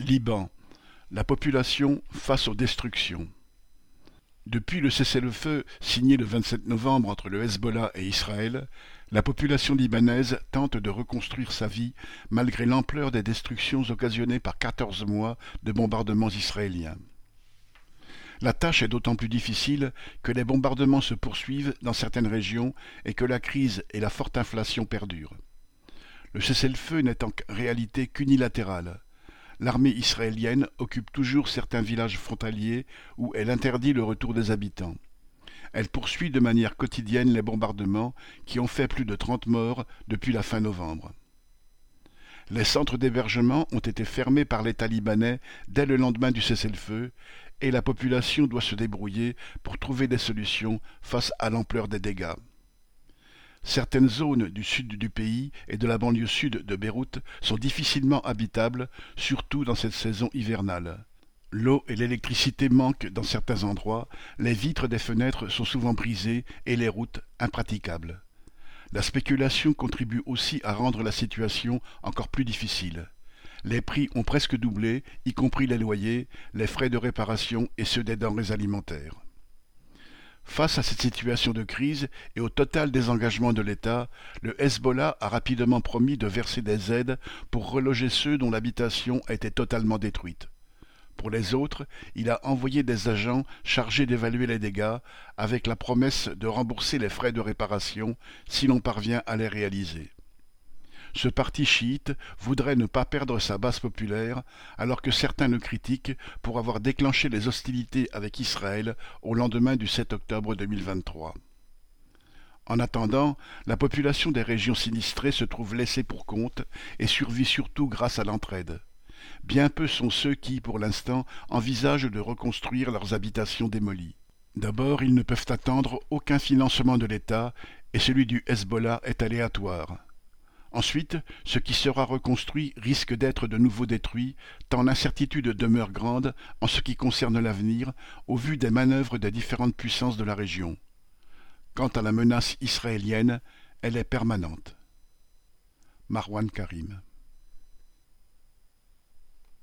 Liban, la population face aux destructions. Depuis le cessez-le-feu signé le 27 novembre entre le Hezbollah et Israël, la population libanaise tente de reconstruire sa vie malgré l'ampleur des destructions occasionnées par 14 mois de bombardements israéliens. La tâche est d'autant plus difficile que les bombardements se poursuivent dans certaines régions et que la crise et la forte inflation perdurent. Le cessez-le-feu n'est en réalité qu'unilatéral. L'armée israélienne occupe toujours certains villages frontaliers où elle interdit le retour des habitants. Elle poursuit de manière quotidienne les bombardements qui ont fait plus de 30 morts depuis la fin novembre. Les centres d'hébergement ont été fermés par l'État libanais dès le lendemain du cessez-le-feu et la population doit se débrouiller pour trouver des solutions face à l'ampleur des dégâts. Certaines zones du sud du pays et de la banlieue sud de Beyrouth sont difficilement habitables, surtout dans cette saison hivernale. L'eau et l'électricité manquent dans certains endroits, les vitres des fenêtres sont souvent brisées et les routes impraticables. La spéculation contribue aussi à rendre la situation encore plus difficile. Les prix ont presque doublé, y compris les loyers, les frais de réparation et ceux des denrées alimentaires. Face à cette situation de crise et au total désengagement de l'État, le Hezbollah a rapidement promis de verser des aides pour reloger ceux dont l'habitation a été totalement détruite. Pour les autres, il a envoyé des agents chargés d'évaluer les dégâts avec la promesse de rembourser les frais de réparation si l'on parvient à les réaliser. Ce parti chiite voudrait ne pas perdre sa base populaire, alors que certains le critiquent pour avoir déclenché les hostilités avec Israël au lendemain du 7 octobre 2023. En attendant, la population des régions sinistrées se trouve laissée pour compte et survit surtout grâce à l'entraide. Bien peu sont ceux qui, pour l'instant, envisagent de reconstruire leurs habitations démolies. D'abord, ils ne peuvent attendre aucun financement de l'État et celui du Hezbollah est aléatoire. Ensuite, ce qui sera reconstruit risque d'être de nouveau détruit, tant l'incertitude demeure grande en ce qui concerne l'avenir, au vu des manœuvres des différentes puissances de la région. Quant à la menace israélienne, elle est permanente. Marwan Karim.